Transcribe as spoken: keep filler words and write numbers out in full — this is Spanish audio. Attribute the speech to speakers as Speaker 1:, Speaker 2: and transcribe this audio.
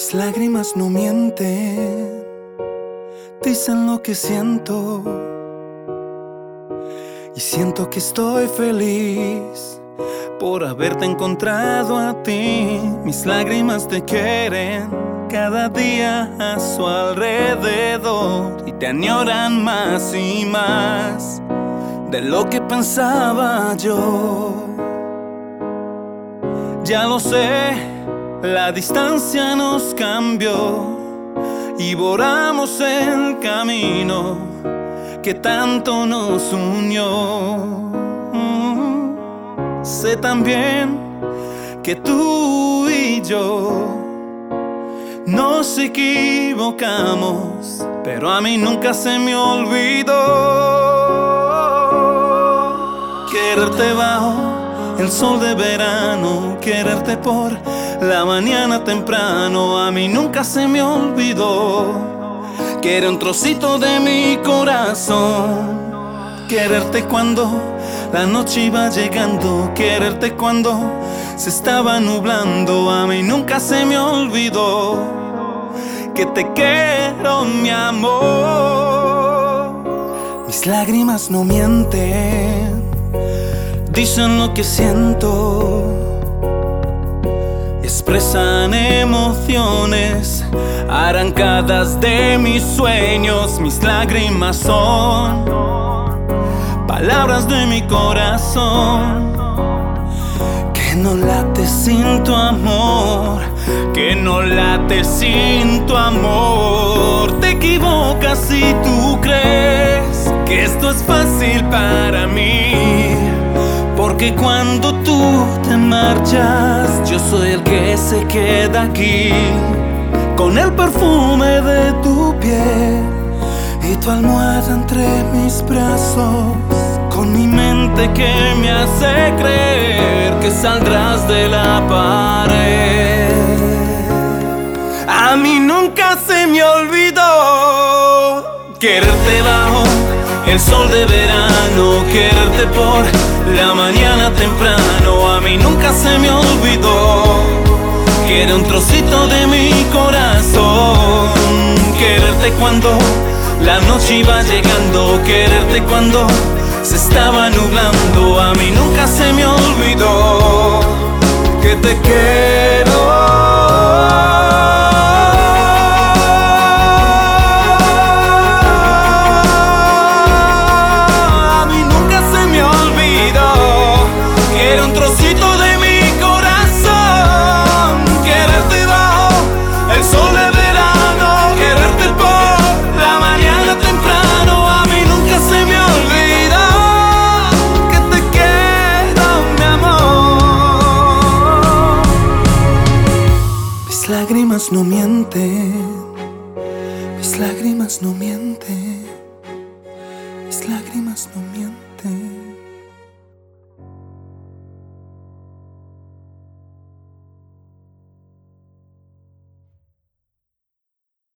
Speaker 1: Mis lágrimas no mienten, dicen lo que siento. Y siento que estoy feliz por haberte encontrado a ti. Mis lágrimas te quieren cada día a su alrededor y te añoran más y más de lo que pensaba yo. Ya lo sé, la distancia nos cambió y borramos el camino que tanto nos unió. Mm, sé también que tú y yo nos equivocamos, pero a mí nunca se me olvidó quererte bajo el sol de verano, quererte por la mañana temprano. A mí nunca se me olvidó que era un trocito de mi corazón. Quererte cuando la noche iba llegando, quererte cuando se estaba nublando. A mí nunca se me olvidó que te quiero, mi amor. Mis lágrimas no mienten, dicen lo que siento, expresan emociones arrancadas de mis sueños. Mis lágrimas son palabras de mi corazón que no late sin tu amor, que no late sin tu amor. Te equivocas si tú crees que esto es fácil para mí, porque cuando tú te marchas, yo soy el que se queda aquí, con el perfume de tu piel y tu almohada entre mis brazos, con mi mente que me hace creer que saldrás de la pared. A mí nunca se me olvidó quererte bajo el sol de verano, quererte por la mañana temprano. A mí nunca se me olvidó que era un trocito de mi corazón. Quererte cuando la noche iba llegando, quererte cuando se estaba nublando. A mí nunca se me olvidó que te quiero. Mis lágrimas no mienten, mis lágrimas no mienten, mis lágrimas no mienten.